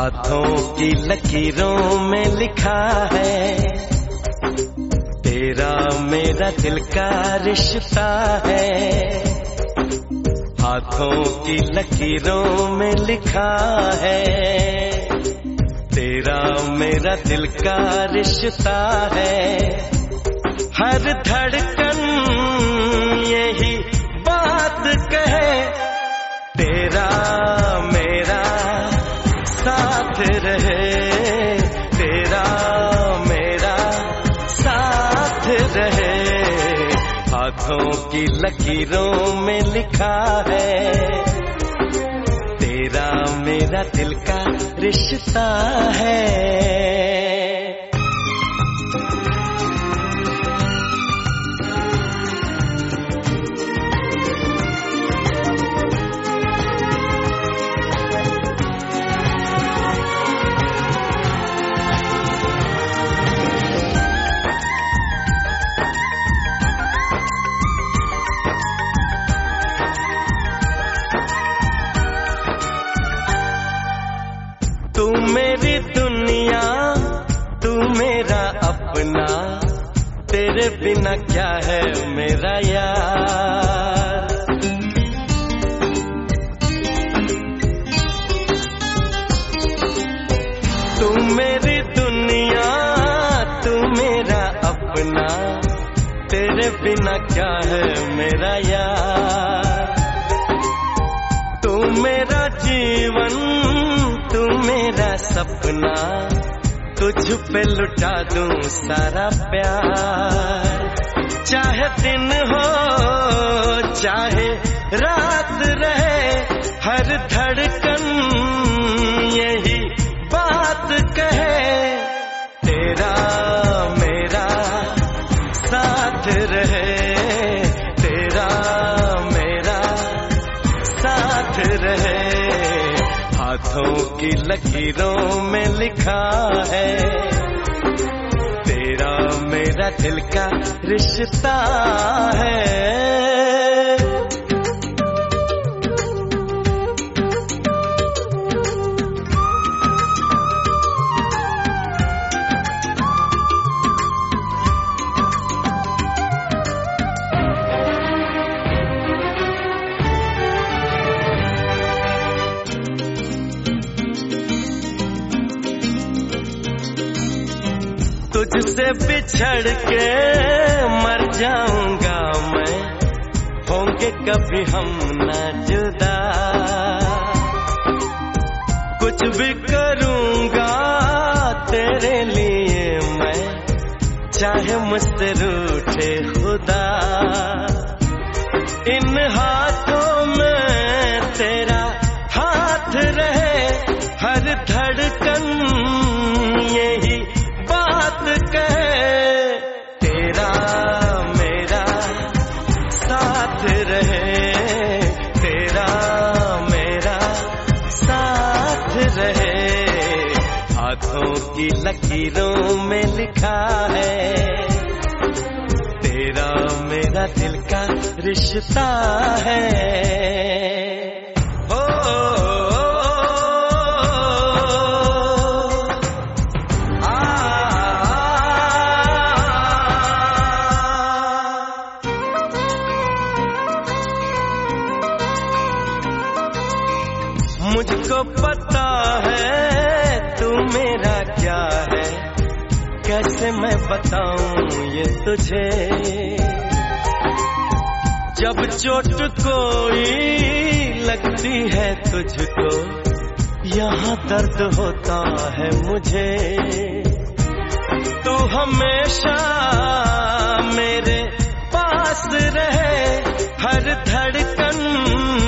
हाथों की लकीरों में लिखा है, तेरा मेरा दिल का रिश्ता है। हाथों की लकीरों में लिखा है, तेरा मेरा दिल का रिश्ता है। हर धड़कन यही बात कहे, तेरा मेरा साथ रहे, तेरा मेरा साथ रहे। हाथों की लकीरों में लिखा है, तेरा मेरा दिल का रिश्ता है। तू मेरी दुनिया, तू मेरा अपना, तेरे बिना क्या है मेरा यार। तू मेरी दुनिया, तू मेरा अपना, तेरे बिना क्या है मेरा यार। तू मेरा जीवन, तू मेरा सपना, तुझ पे लुटा दूं सारा प्यार। चाहे दिन हो चाहे रात रहे, हर धड़कन यही बात कहे, तेरा मेरा साथ रहे, तेरा मेरा साथ रहे। हाथों की लकीरों में लिखा है, तेरा मेरा दिल का रिश्ता है। तुझसे बिछड़ के मर जाऊंगा मैं, होंगे कभी हम ना जुदा। कुछ भी करूंगा तेरे लिए मैं, चाहे मुझसे रूठे खुदा। इन हाथों में तेरा हाथ रहे, हर धड़कन यही बात कहे, तेरा मेरा साथ रहे, तेरा मेरा साथ रहे। हाथों की लकीरों में लिखा है, तेरा मेरा दिल का रिश्ता है। मुझको पता है तू मेरा क्या है, कैसे मैं बताऊं ये तुझे। जब चोट कोई लगती है तुझको, यहाँ दर्द होता है मुझे। तू हमेशा मेरे पास रहे, हर धड़कन